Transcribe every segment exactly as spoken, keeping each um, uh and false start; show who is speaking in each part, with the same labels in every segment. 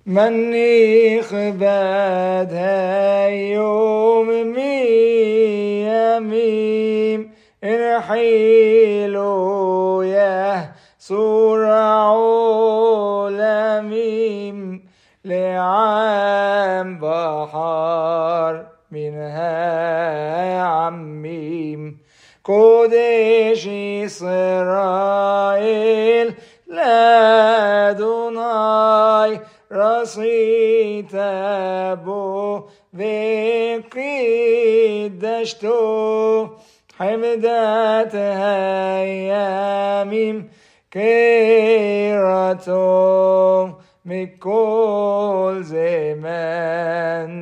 Speaker 1: مني خباد هيوم مياميم انحيلو يا سورة عالميم لعام بحر منها عميم قدش إسرائيل لأدوناي رصيت أبو وقدشتو حمدت هياميم كيرتو مكل زمان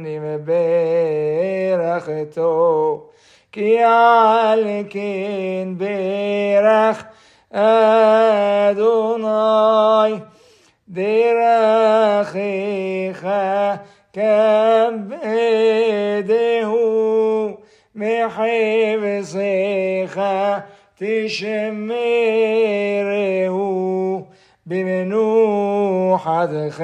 Speaker 1: مبرختو كي علكين برخ أدوناي درخيخا كبده محفظيخا تشمره بمنوحتك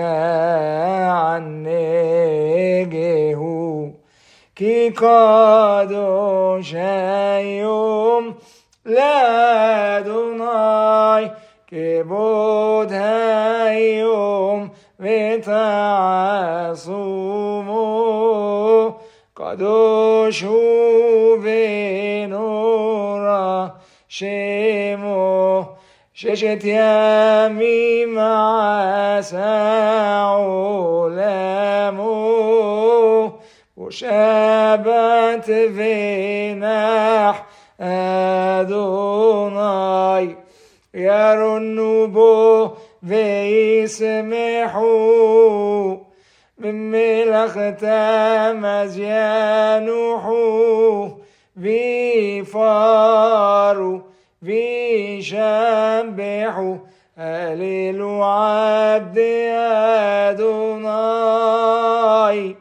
Speaker 1: عنجه كي قادوش يوم لأدوناي كبود هيوم وتعصمو قدوش بنورا شمو ششت يميم عساولمو وشابت فينح أدوناي يرنوا بو ويسمحوا من ملختا مزيانوحوا ويفاروا ويشبحوا هللوا عبد أدوناي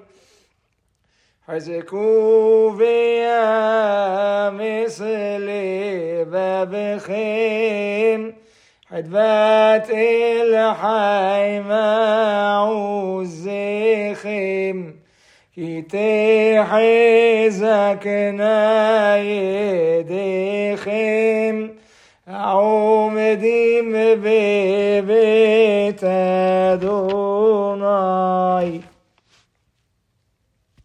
Speaker 1: حزكوا فيا مثلي بابخين حدفات الحيمة والزخم كي تحزك نايدخم عومدي ببيت أدوناي